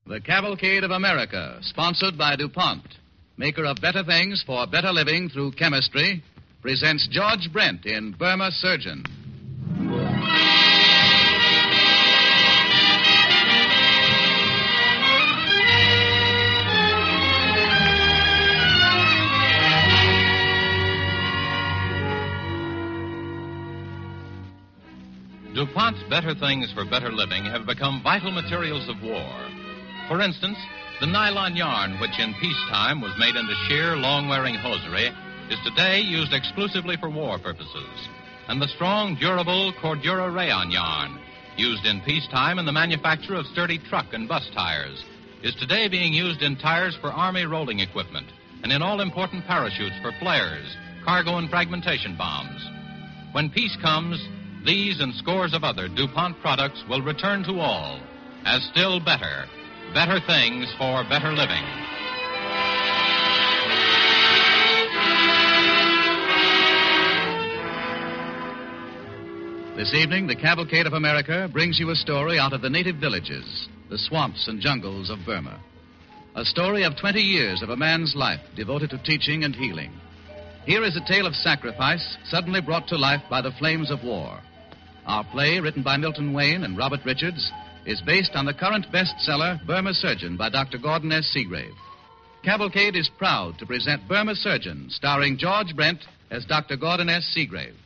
The Cavalcade of America, sponsored by DuPont, maker of better things for better living through chemistry, presents George Brent in Burma Surgeon. DuPont's better things for better living have become vital materials of war. For instance, the nylon yarn, which in peacetime was made into sheer, long-wearing hosiery, is today used exclusively for war purposes. And the strong, durable Cordura rayon yarn, used in peacetime in the manufacture of sturdy truck and bus tires, is today being used in tires for Army rolling equipment and in all important parachutes for flares, cargo and fragmentation bombs. When peace comes, these and scores of other DuPont products will return to all as still better things for better living. This evening, the Cavalcade of America brings you a story out of the native villages, the swamps and jungles of Burma. A story of 20 years of a man's life devoted to teaching and healing. Here is a tale of sacrifice suddenly brought to life by the flames of war. Our play, written by Milton Wayne and Robert Richards, is based on the current bestseller, Burma Surgeon, by Dr. Gordon S. Seagrave. Cavalcade is proud to present Burma Surgeon, starring George Brent as Dr. Gordon S. Seagrave.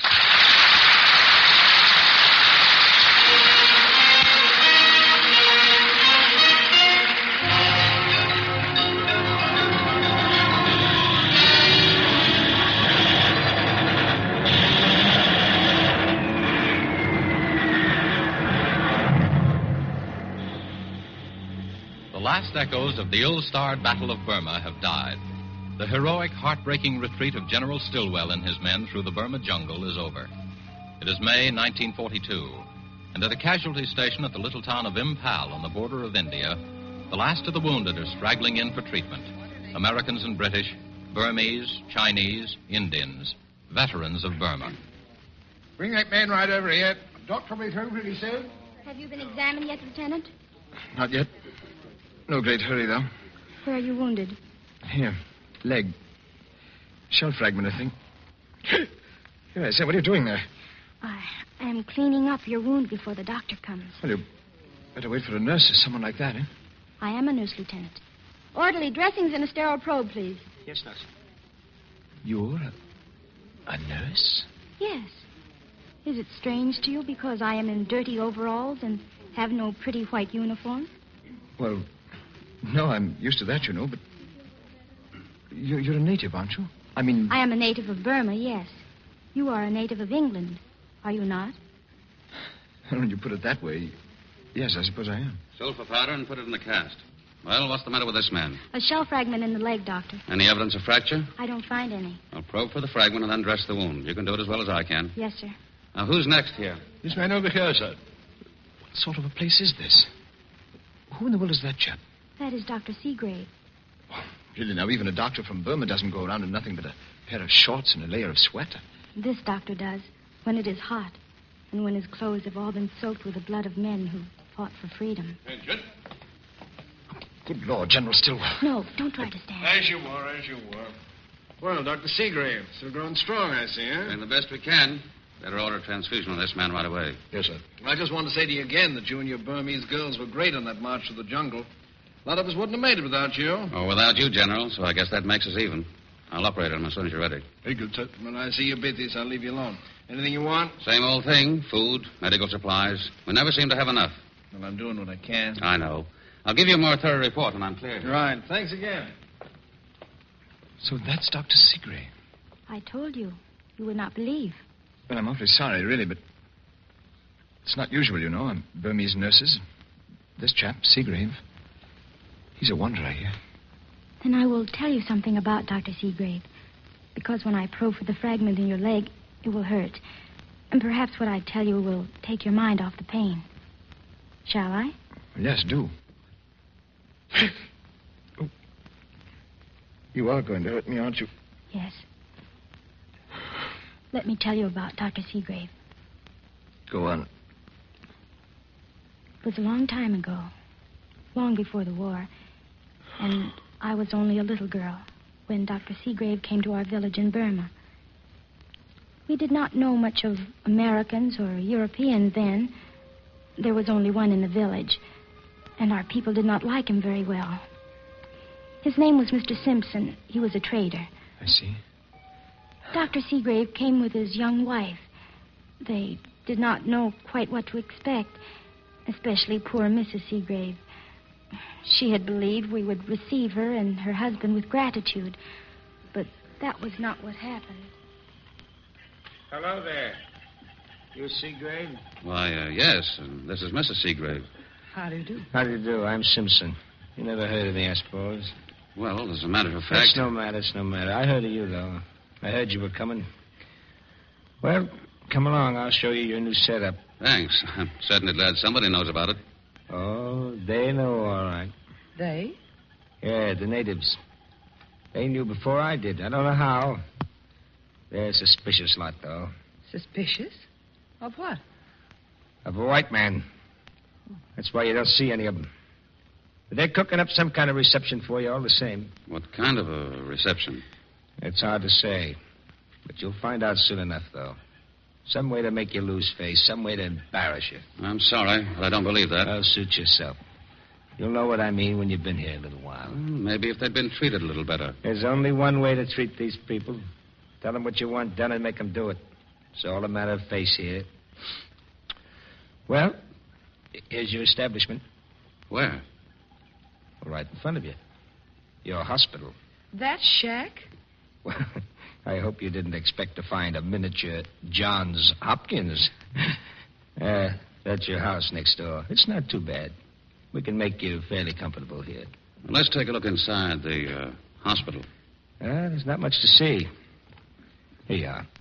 The last echoes of the ill-starred Battle of Burma have died. The heroic, heartbreaking retreat of General Stilwell and his men through the Burma jungle is over. It is May 1942, and at a casualty station at the little town of Impal on the border of India, the last of the wounded are straggling in for treatment. Americans and British, Burmese, Chinese, Indians, veterans of Burma. Bring that man right over here. Doctor will be through pretty soon. Have you been examined yet, Lieutenant? Not yet. No great hurry, though. Where are you wounded? Here. Leg. Shell fragment, I think. Here, I say, what are you doing there? I am cleaning up your wound before the doctor comes. Well, you better wait for a nurse or someone like that, eh? I am a nurse, Lieutenant. Orderly, dressings and a sterile probe, please. Yes, nurse. You're a nurse? Yes. Is it strange to you because I am in dirty overalls and have no pretty white uniform? Well, no, I'm used to that, you know, but you're a native, aren't you? I mean... I am a native of Burma, yes. You are a native of England, are you not? When you put it that way, yes, I suppose I am. Sulfur powder and put it in the cast. Well, what's the matter with this man? A shell fragment in the leg, Doctor. Any evidence of fracture? I don't find any. Well, probe for the fragment and then dress the wound. You can do it as well as I can. Yes, sir. Now, who's next here? This man over here, sir. What sort of a place is this? Who in the world is that chap? That is Dr. Seagrave. Oh, really, now, even a doctor from Burma doesn't go around in nothing but a pair of shorts and a layer of sweat. This doctor does, when it is hot, and when his clothes have all been soaked with the blood of men who fought for freedom. Attention. Good Lord, General Stilwell. No, don't try to stand. As you were. Well, Dr. Seagrave, still growing strong, I see, huh? Doing the best we can. Better order a transfusion on this man right away. Yes, sir. I just want to say to you again that you and your Burmese girls were great on that march to the jungle. A lot of us wouldn't have made it without you. Oh, without you, General, so I guess that makes us even. I'll operate on him as soon as you're ready. Very good, sir. When I see you're busy, so I'll leave you alone. Anything you want? Same old thing. Food, medical supplies. We never seem to have enough. Well, I'm doing what I can. I know. I'll give you a more thorough report when I'm clear. Right. Thanks again. So that's Dr. Seagrave. I told you. You would not believe. Well, I'm awfully sorry, really, but it's not usual, you know. Burmese nurses. This chap, Seagrave, he's a wonder, I hear. Then I will tell you something about Dr. Seagrave. Because when I probe for the fragment in your leg, it will hurt. And perhaps what I tell you will take your mind off the pain. Shall I? Yes, do. Oh. You are going to hurt me, aren't you? Yes. Let me tell you about Dr. Seagrave. Go on. It was a long time ago. long before the war. And I was only a little girl when Dr. Seagrave came to our village in Burma. We did not know much of Americans or Europeans then. There was only one in the village, and our people did not like him very well. His name was Mr. Simpson. He was a trader. I see. Dr. Seagrave came with his young wife. They did not know quite what to expect, especially poor Mrs. Seagrave. She had believed we would receive her and her husband with gratitude, but that was not what happened. Hello there. You Seagrave? Why, yes. This is Mrs. Seagrave. How do you do? How do you do? I'm Simpson. You never heard of me, I suppose. Well, as a matter of fact... It's no matter. I heard of you, though. I heard you were coming. Well, come along. I'll show you your new setup. Thanks. I'm certainly glad somebody knows about it. Oh, they know all right. They? Yeah, the natives. They knew before I did. I don't know how. They're a suspicious lot, though. Suspicious? Of what? Of a white man. That's why you don't see any of them. But they're cooking up some kind of reception for you all the same. What kind of a reception? It's hard to say. But you'll find out soon enough, though. Some way to make you lose face. Some way to embarrass you. I'm sorry, but I don't believe that. Oh, suit yourself. You'll know what I mean when you've been here a little while. Maybe if they'd been treated a little better. There's only one way to treat these people. Tell them what you want done and make them do it. It's all a matter of face here. Well, here's your establishment. Where? Right in front of you. Your hospital. That shack? Well, I hope you didn't expect to find a miniature Johns Hopkins. That's your house next door. It's not too bad. We can make you fairly comfortable here. Well, let's take a look inside the hospital. There's not much to see. Here you are.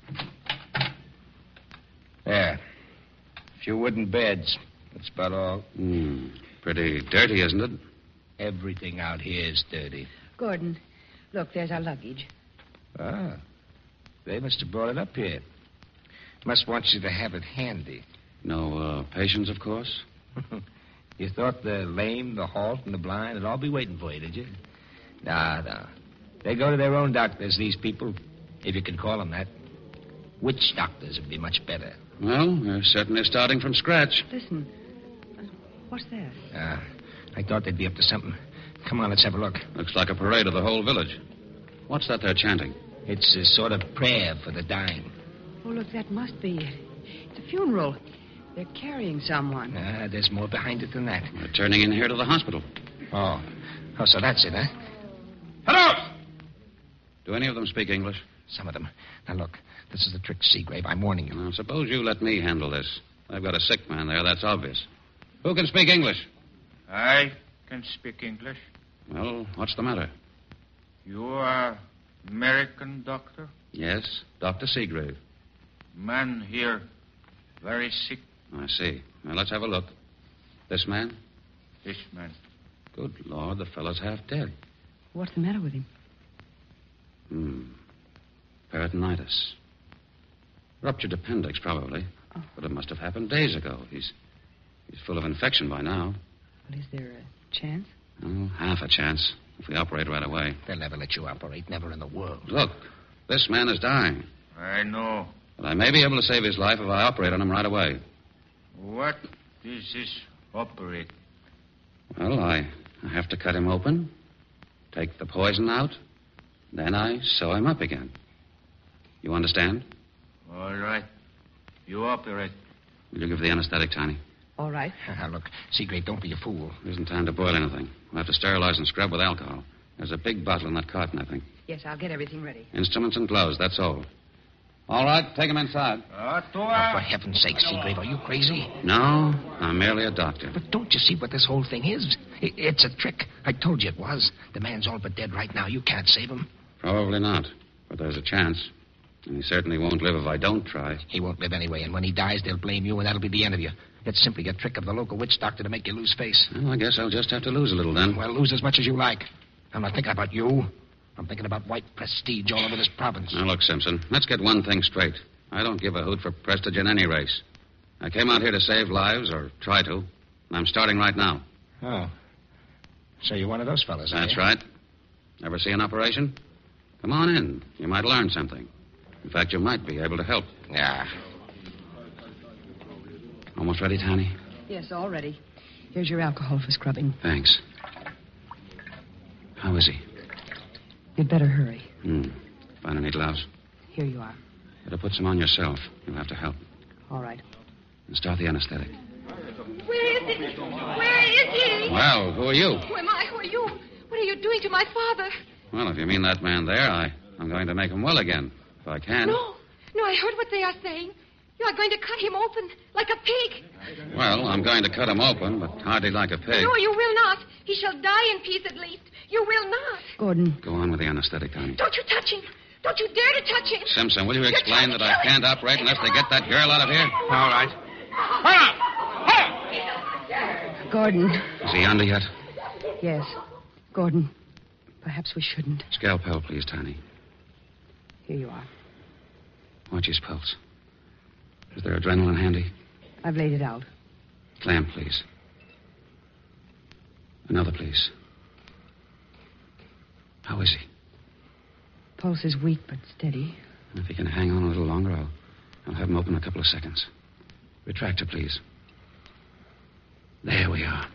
There. A few wooden beds. That's about all. Pretty dirty, isn't it? Everything out here is dirty. Gordon, look, there's our luggage. Ah. They must have brought it up here. Must want you to have it handy. No patients, of course? You thought the lame, the halt, and the blind would all be waiting for you, did you? No. They go to their own doctors, these people, if you can call them that. Witch doctors would be much better. Well, we're certainly starting from scratch. Listen. What's this? I thought they'd be up to something. Come on, let's have a look. Looks like a parade of the whole village. What's that they're chanting? It's a sort of prayer for the dying. Oh, look, that must be it. It's a funeral. They're carrying someone. There's more behind it than that. We're turning in here to the hospital. Oh, so that's it, huh? Hello! Do any of them speak English? Some of them. Now, look, this is the trick, Seagrave. I'm warning you. Now, suppose you let me handle this. I've got a sick man there, that's obvious. Who can speak English? I can speak English. Well, what's the matter? You are American doctor? Yes, Dr. Seagrave. Man here, very sick. I see. Now, let's have a look. This man? This man. Good Lord, the fellow's half dead. What's the matter with him? Peritonitis. Ruptured appendix, probably. Oh. But it must have happened days ago. He's full of infection by now. Well, is there a chance? Oh, half a chance, if we operate right away. They'll never let you operate. Never in the world. Look, this man is dying. I know. But I may be able to save his life if I operate on him right away. What is this operate? Well, I have to cut him open, take the poison out, then I sew him up again. You understand? All right. You operate. Will you give the anesthetic, Tiny? All right. Look, Seagrave, don't be a fool. There isn't time to boil anything. We'll have to sterilize and scrub with alcohol. There's a big bottle in that carton, I think. Yes, I'll get everything ready. Instruments and gloves, that's all. All right, take him inside. For heaven's sake, Seagrave, are you crazy? No, I'm merely a doctor. But don't you see what this whole thing is? It's a trick. I told you it was. The man's all but dead right now. You can't save him. Probably not, but there's a chance. And he certainly won't live if I don't try. He won't live anyway, and when he dies, they'll blame you, and that'll be the end of you. It's simply a trick of the local witch doctor to make you lose face. Well, I guess I'll just have to lose a little then. Well, lose as much as you like. I'm not thinking about you. I'm thinking about white prestige all over this province. Now, look, Simpson, let's get one thing straight. I don't give a hoot for prestige in any race. I came out here to save lives, or try to, and I'm starting right now. Oh. So you're one of those fellas, That's are you? right. Ever see an operation? Come on in. You might learn something. In fact, you might be able to help. Yeah. Almost ready, Tiny? Yes, all ready. Here's your alcohol for scrubbing. Thanks. How is he? You'd better hurry. Find any gloves? Here you are. Better put some on yourself. You'll have to help. All right. And start the anesthetic. Where is he? Where is he? Well, who are you? Who am I? Who are you? What are you doing to my father? Well, if you mean that man there, I'm going to make him well again, if I can. No, I heard what they are saying. You are going to cut him open like a pig. Well, I'm going to cut him open, but hardly like a pig. No, you will not. He shall die in peace at least. You will not. Gordon. Go on with the anesthetic, Tony. Don't you touch him. Don't you dare to touch him. Simpson, will you explain that I can't operate unless they get that girl out of here? All right. Gordon. Is he under yet? Yes. Gordon, perhaps we shouldn't. Scalpel, please, Tony. Here you are. Watch his pulse. Is there adrenaline handy? I've laid it out. Clamp, please. Another, please. How is he? Pulse is weak but steady. If he can hang on a little longer, I'll have him open a couple of seconds. Retractor, please. There we are.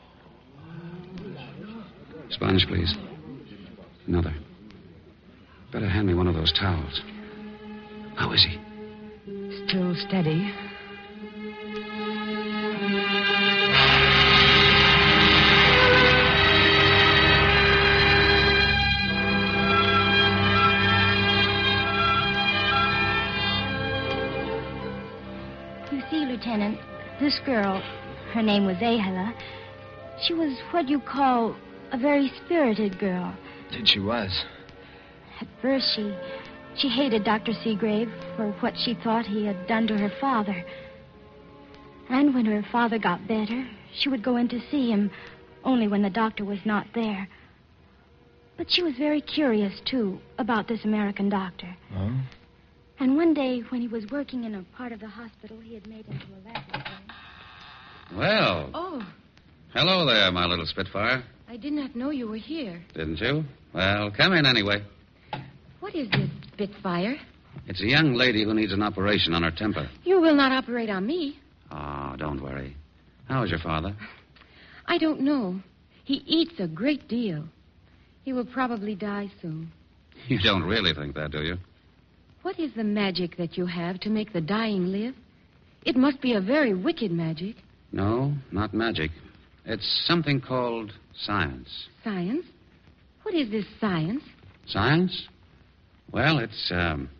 Sponge, please. Another. Better hand me one of those towels. How is he? Still steady. You see, Lieutenant, this girl, her name was Ahela, she was what you call a very spirited girl. She was. At first, she hated Dr. Seagrave for what she thought he had done to her father. And when her father got better, she would go in to see him only when the doctor was not there. But she was very curious, too, about this American doctor. Oh? And one day, when he was working in a part of the hospital he had made into a laboratory... Well. Oh, Hello there, my little Spitfire. I did not know you were here. Didn't you? Well, come in anyway. What is this, Spitfire? It's a young lady who needs an operation on her temper. You will not operate on me. Oh, don't worry. How is your father? I don't know. He eats a great deal. He will probably die soon. You don't really think that, do you? What is the magic that you have to make the dying live? It must be a very wicked magic. No, not magic. It's something called science. Science? What is this science? Science? Well, it's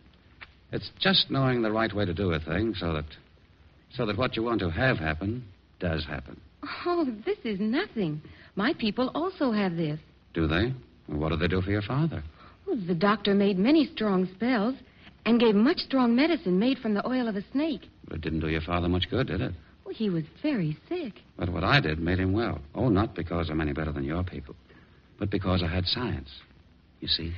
just knowing the right way to do a thing so that what you want to have happen does happen. Oh, this is nothing. My people also have this. Do they? Well, what do they do for your father? Oh, the doctor made many strong spells and gave much strong medicine made from the oil of a snake. But it didn't do your father much good, did it? Oh, he was very sick. But what I did made him well. Oh, not because I'm any better than your people, but because I had science. You see?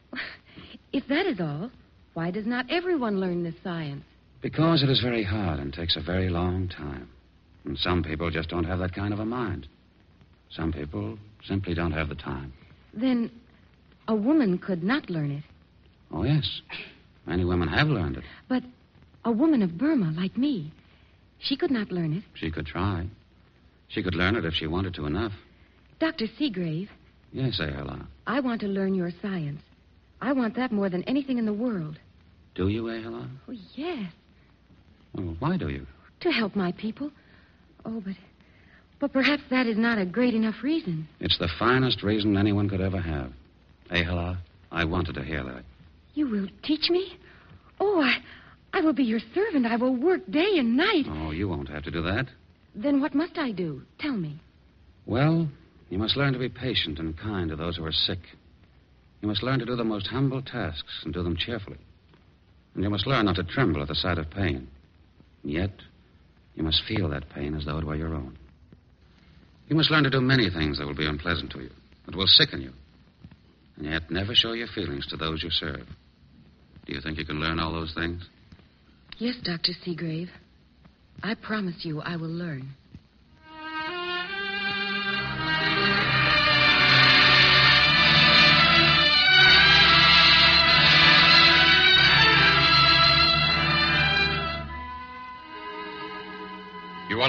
If that is all, why does not everyone learn this science? Because it is very hard and takes a very long time. And some people just don't have that kind of a mind. Some people simply don't have the time. Then a woman could not learn it. Oh, yes. Many women have learned it. But a woman of Burma, like me, she could not learn it. She could try. She could learn it if she wanted to enough. Dr. Seagrave. Yes, Ahela. I want to learn your science. I want that more than anything in the world. Do you, Ahela? Oh, yes. Well, why do you? To help my people. Oh, but perhaps that is not a great enough reason. It's the finest reason anyone could ever have. Ahela, I wanted to hear that. You will teach me? Oh, I will be your servant. I will work day and night. Oh, you won't have to do that. Then what must I do? Tell me. Well, you must learn to be patient and kind to those who are sick. You must learn to do the most humble tasks and do them cheerfully. And you must learn not to tremble at the sight of pain. And yet, you must feel that pain as though it were your own. You must learn to do many things that will be unpleasant to you, that will sicken you, and yet never show your feelings to those you serve. Do you think you can learn all those things? Yes, Dr. Seagrave. I promise you I will learn.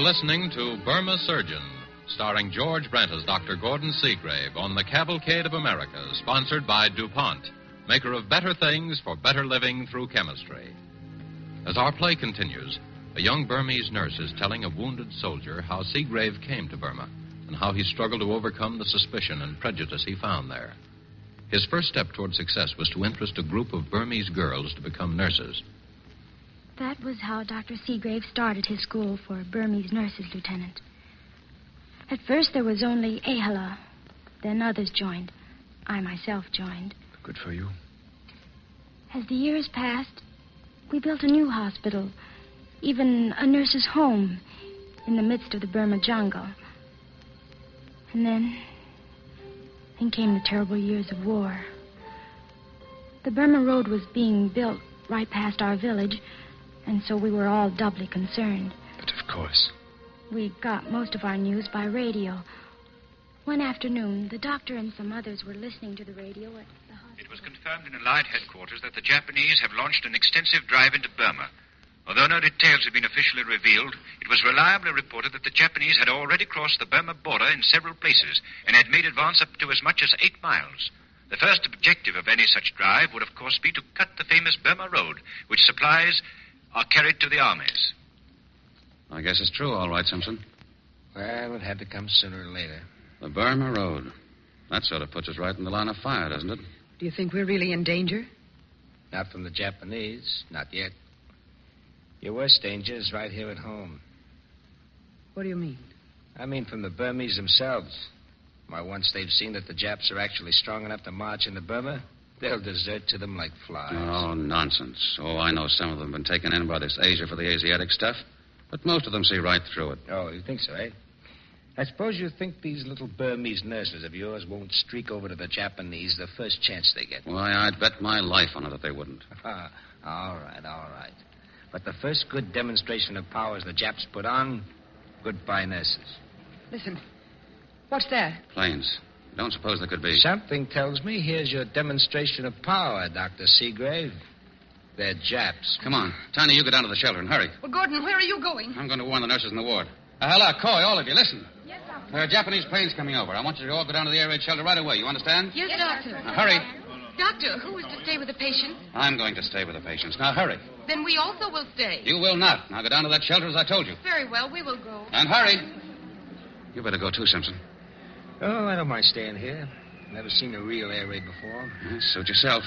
listening to Burma Surgeon, starring George Brent as Dr. Gordon Seagrave on the Cavalcade of America, sponsored by DuPont, maker of better things for better living through chemistry. As our play continues, a young Burmese nurse is telling a wounded soldier how Seagrave came to Burma and how he struggled to overcome the suspicion and prejudice he found there. His first step toward success was to interest a group of Burmese girls to become nurses. That was how Dr. Seagrave started his school for Burmese nurses, Lieutenant. At first, there was only Ahala. Then others joined. I myself joined. Good for you. As the years passed, we built a new hospital, even a nurse's home in the midst of the Burma jungle. And then came the terrible years of war. The Burma Road was being built right past our village, and so we were all doubly concerned. But of course. We got most of our news by radio. One afternoon, the doctor and some others were listening to the radio at the hospital. It was confirmed in Allied headquarters that the Japanese have launched an extensive drive into Burma. Although no details have been officially revealed, it was reliably reported that the Japanese had already crossed the Burma border in several places and had made advance up to as much as 8 miles. The first objective of any such drive would, of course, be to cut the famous Burma Road, which supplies are carried to the armies. I guess it's true, all right, Simpson. Well, it had to come sooner or later. The Burma Road. That sort of puts us right in the line of fire, doesn't it? Do you think we're really in danger? Not from the Japanese. Not yet. Your worst danger is right here at home. What do you mean? I mean from the Burmese themselves. Why, once they've seen that the Japs are actually strong enough to march into Burma, they'll desert to them like flies. Oh, nonsense. Oh, I know some of them have been taken in by this Asia for the Asiatic stuff, but most of them see right through it. Oh, you think so, eh? I suppose you think these little Burmese nurses of yours won't streak over to the Japanese the first chance they get. Why, I'd bet my life on it that they wouldn't. All right. But the first good demonstration of powers the Japs put on, goodbye, nurses. Listen. What's that? Planes. You don't suppose there could be... Something tells me here's your demonstration of power, Dr. Seagrave. They're Japs. Come on. Tiny, you go down to the shelter and hurry. Well, Gordon, where are you going? I'm going to warn the nurses in the ward. Hello, Coy, all of you, listen. Yes, Doctor. There are Japanese planes coming over. I want you to all go down to the air raid shelter right away. You understand? Yes, Doctor. Now, hurry. Doctor, who is to stay with the patient? I'm going to stay with the patients. Now, hurry. Then we also will stay. You will not. Now, go down to that shelter as I told you. Very well, we will go. And hurry. You better go, too, Simpson. Oh, I don't mind staying here. Never seen a real air raid before. Suit yourself.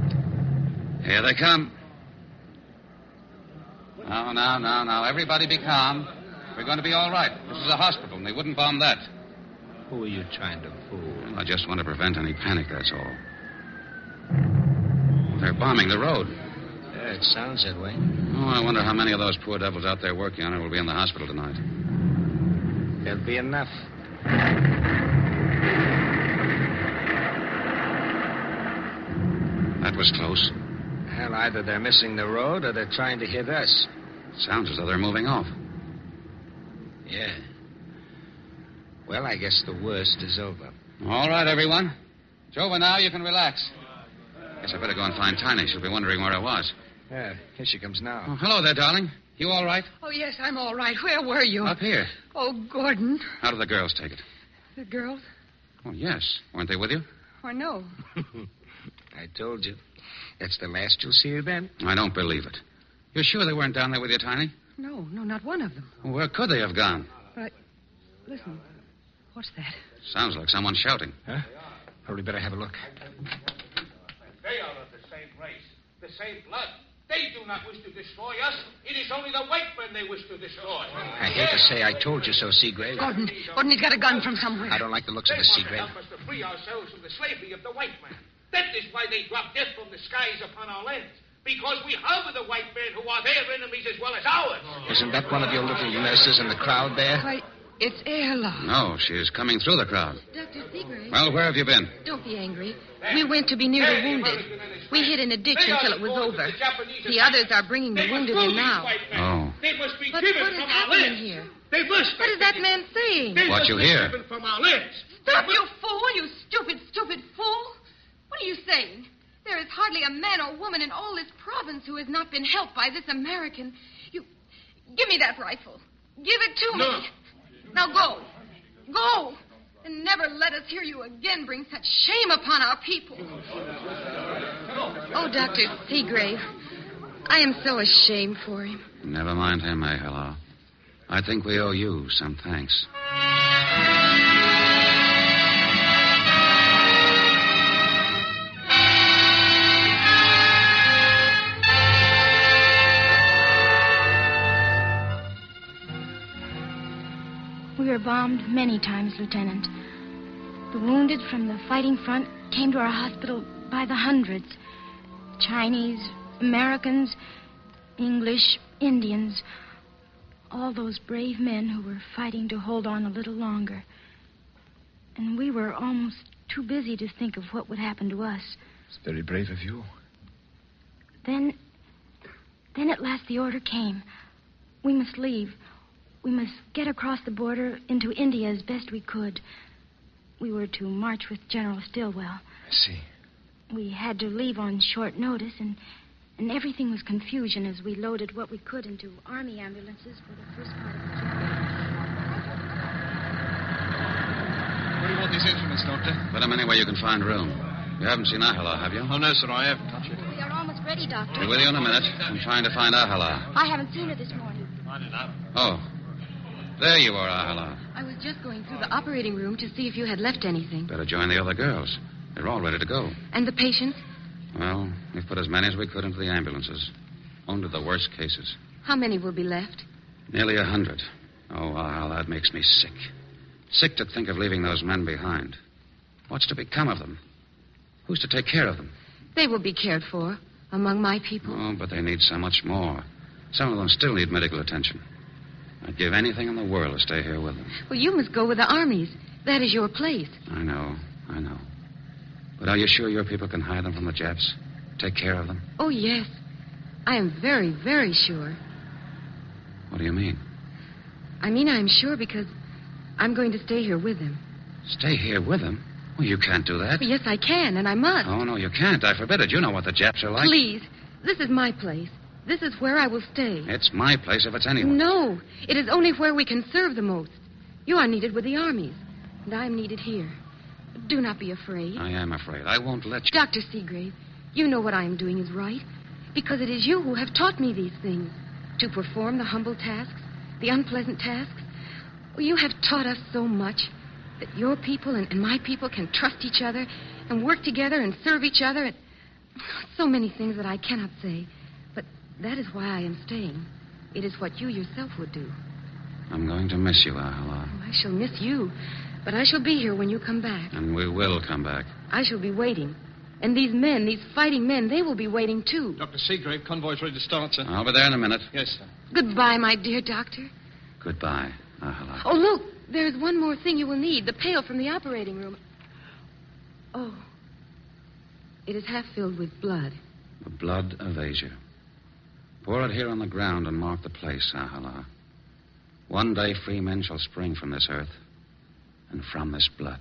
Here they come. Now. Everybody be calm. We're going to be all right. This is a hospital, and they wouldn't bomb that. Who are you trying to fool? Well, I just want to prevent any panic, that's all. They're bombing the road. Yeah, it sounds that way. Oh, I wonder how many of those poor devils out there working on it will be in the hospital tonight. There'll be enough. That was close. Well, either they're missing the road or they're trying to hit us. Sounds as though they're moving off. Yeah. Well, I guess the worst is over. All right, everyone. It's over now. You can relax. Guess I better go and find Tiny. She'll be wondering where I was. Yeah, here she comes now. Oh, hello there, darling. You all right? Oh, yes, I'm all right. Where were you? Up here. Oh, Gordon. How did the girls take it? The girls? Oh, yes. Weren't they with you? Oh, no. I told you. That's the last you'll see of them. I don't believe it. You're sure they weren't down there with you, Tiny? No, not one of them. Well, where could they have gone? But, listen, what's that? Sounds like someone shouting. Huh? Probably better have a look. They are of the same race, the same blood. They do not wish to destroy us. It is only the white men they wish to destroy. I hate to say I told you so, Seagrave. Gordon, he's got a gun from somewhere. I don't like the looks of this, Seagrave. They want to help us to free ourselves from the slavery of the white man. That is why they drop death from the skies upon our lands. Because we harbor the white men who are their enemies as well as ours. Isn't that one of your little nurses in the crowd there? Why, it's Ayla. No, she's coming through the crowd. Dr. Seagrave. Well, where have you been? Don't be angry. We went to be near the wounded. We hid in a ditch until it was over. The others are bringing the wounded in now. Oh. They must be But driven what is from our happening lands. here? They must. What is that man saying? They What must you be hear? driven from our lands. Stop, you fool! You stupid fool! What are you saying? There is hardly a man or woman in all this province who has not been helped by this American. You... Give me that rifle. Give it to me. Now go. Go. And never let us hear you again bring such shame upon our people. Oh, Dr. Seagrave, I am so ashamed for him. Never mind him, Hello. I think we owe you some thanks. We were bombed many times, Lieutenant. The wounded from the fighting front came to our hospital by the hundreds. Chinese, Americans, English, Indians. All those brave men who were fighting to hold on a little longer. And we were almost too busy to think of what would happen to us. It's very brave of you. Then at last the order came. We must leave. We must get across the border into India as best we could. We were to march with General Stilwell. I see. We had to leave on short notice, and everything was confusion as we loaded what we could into Army ambulances for the first part of the journey. Where do you want these instruments, Doctor? Put them anywhere you can find room. You haven't seen Ahala, have you? Oh, no, sir, I haven't touched it. We are almost ready, Doctor. Be with you in a minute. I'm trying to find Ahala. I haven't seen her this morning. Oh. There you are, Ahala. I was just going through the operating room to see if you had left anything. Better join the other girls. They're all ready to go. And the patients? Well, we've put as many as we could into the ambulances. Only the worst cases. How many will be left? Nearly 100. Oh, Ahala, that makes me sick. Sick to think of leaving those men behind. What's to become of them? Who's to take care of them? They will be cared for among my people. Oh, but they need so much more. Some of them still need medical attention. I'd give anything in the world to stay here with them. Well, you must go with the armies. That is your place. I know. But are you sure your people can hide them from the Japs? Take care of them? Oh, yes. I am very, very sure. What do you mean? I mean I'm sure because I'm going to stay here with them. Stay here with them? Well, you can't do that. Well, yes, I can, and I must. Oh, no, you can't. I forbid it. You know what the Japs are like. Please. This is my place. This is where I will stay. It's my place if it's anyone. No. It is only where we can serve the most. You are needed with the armies, and I am needed here. Do not be afraid. I am afraid. I won't let you. Dr. Seagrave, you know what I am doing is right, because it is you who have taught me these things. To perform the humble tasks, the unpleasant tasks. Well, you have taught us so much that your people and my people can trust each other and work together and serve each other. And so many things that I cannot say. But that is why I am staying. It is what you yourself would do. I'm going to miss you, Ahala. Oh, I shall miss you, but I shall be here when you come back. And we will come back. I shall be waiting. And these men, these fighting men, they will be waiting, too. Dr. Seagrave, convoy's ready to start, sir. I'll be there in a minute. Yes, sir. Goodbye, my dear doctor. Goodbye, Ahala. Oh, look, there's one more thing you will need. The pail from the operating room. Oh, it is half filled with blood. The blood of Asia. Pour it here on the ground and mark the place, Ahala. One day free men shall spring from this earth and from this blood.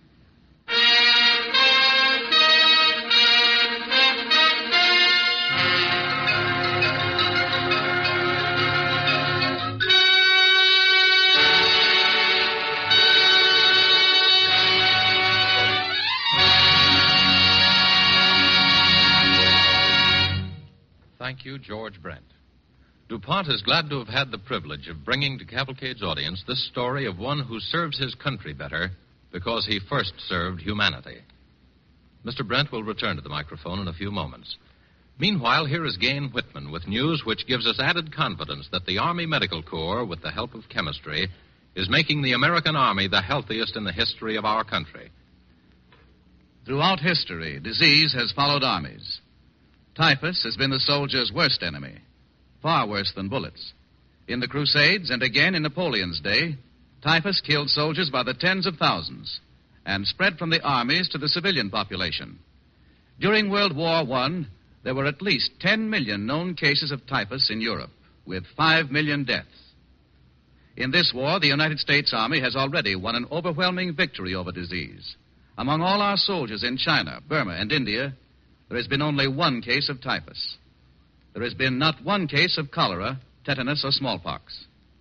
Thank you, George Brent. DuPont is glad to have had the privilege of bringing to Cavalcade's audience this story of one who serves his country better because he first served humanity. Mr. Brent will return to the microphone in a few moments. Meanwhile, here is Gain Whitman with news which gives us added confidence that the Army Medical Corps, with the help of chemistry, is making the American Army the healthiest in the history of our country. Throughout history, disease has followed armies. Typhus has been the soldier's worst enemy, far worse than bullets. In the Crusades and again in Napoleon's day, typhus killed soldiers by the tens of thousands and spread from the armies to the civilian population. During World War I, there were at least 10 million known cases of typhus in Europe, with 5 million deaths. In this war, the United States Army has already won an overwhelming victory over disease. Among all our soldiers in China, Burma, and India, there has been only one case of typhus. There has been not one case of cholera, tetanus, or smallpox.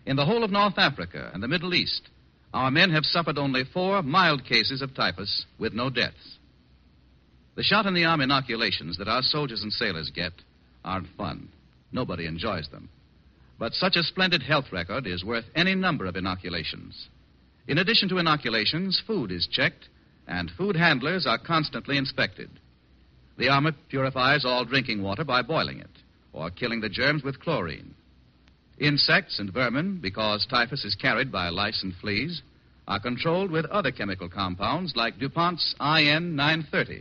In the whole of North Africa and the Middle East, our men have suffered only 4 mild cases of typhus with no deaths. The shot and the arm inoculations that our soldiers and sailors get aren't fun. Nobody enjoys them. But such a splendid health record is worth any number of inoculations. In addition to inoculations, food is checked, and food handlers are constantly inspected. The Army purifies all drinking water by boiling it, or killing the germs with chlorine. Insects and vermin, because typhus is carried by lice and fleas, are controlled with other chemical compounds like DuPont's IN 930.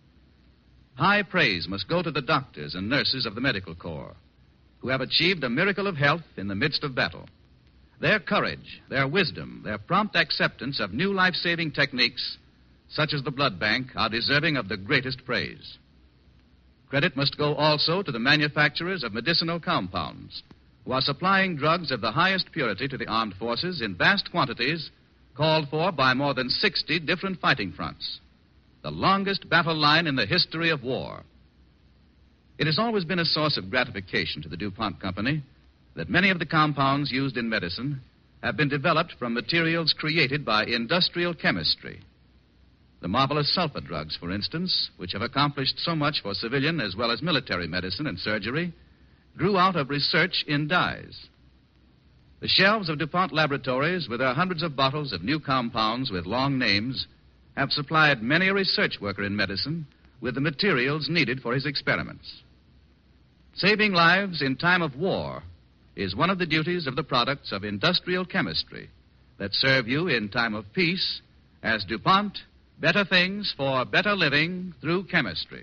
High praise must go to the doctors and nurses of the Medical Corps, who have achieved a miracle of health in the midst of battle. Their courage, their wisdom, their prompt acceptance of new life-saving techniques, such as the blood bank, are deserving of the greatest praise. Credit must go also to the manufacturers of medicinal compounds, who are supplying drugs of the highest purity to the armed forces in vast quantities called for by more than 60 different fighting fronts, the longest battle line in the history of war. It has always been a source of gratification to the DuPont Company that many of the compounds used in medicine have been developed from materials created by industrial chemistry. The marvelous sulfa drugs, for instance, which have accomplished so much for civilian as well as military medicine and surgery, grew out of research in dyes. The shelves of DuPont laboratories, with their hundreds of bottles of new compounds with long names, have supplied many a research worker in medicine with the materials needed for his experiments. Saving lives in time of war is one of the duties of the products of industrial chemistry that serve you in time of peace as DuPont, better things for better living through chemistry.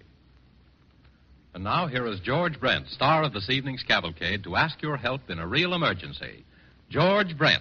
And now here is George Brent, star of this evening's cavalcade, to ask your help in a real emergency. George Brent.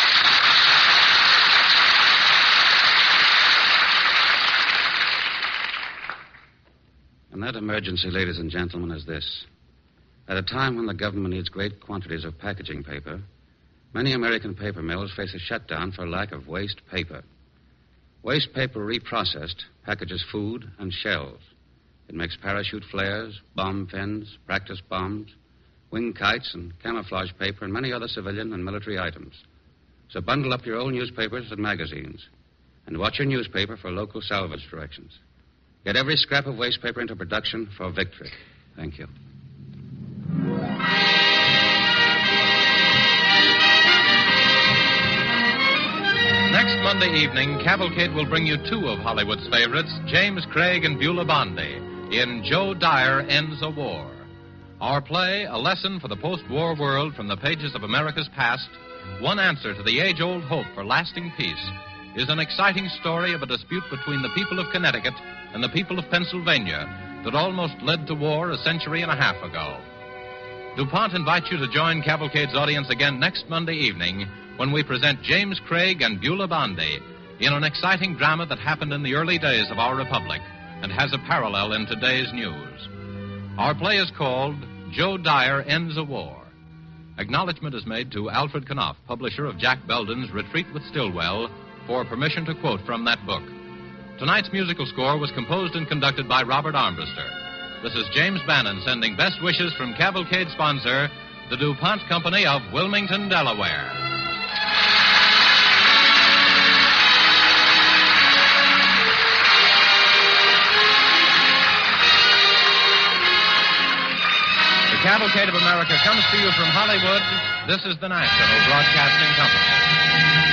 And that emergency, ladies and gentlemen, is this. At a time when the government needs great quantities of packaging paper, many American paper mills face a shutdown for lack of waste paper. Waste paper reprocessed packages food and shells. It makes parachute flares, bomb fins, practice bombs, wing kites, and camouflage paper, and many other civilian and military items. So bundle up your old newspapers and magazines, and watch your newspaper for local salvage directions. Get every scrap of waste paper into production for victory. Thank you. Next Monday evening, Cavalcade will bring you 2 of Hollywood's favorites, James Craig and Beulah Bondi, in Joe Dyer Ends a War. Our play, a lesson for the post-war world from the pages of America's past, one answer to the age-old hope for lasting peace, is an exciting story of a dispute between the people of Connecticut and the people of Pennsylvania that almost led to war a century and a half ago. DuPont invites you to join Cavalcade's audience again next Monday evening when we present James Craig and Beulah Bondi in an exciting drama that happened in the early days of our republic and has a parallel in today's news. Our play is called Joe Dyer Ends a War. Acknowledgement is made to Alfred Knopf, publisher of Jack Belden's Retreat with Stillwell, for permission to quote from that book. Tonight's musical score was composed and conducted by Robert Armbruster. This is James Bannon sending best wishes from Cavalcade sponsor, the DuPont Company of Wilmington, Delaware. The Cavalcade of America comes to you from Hollywood. This is the National Broadcasting Company.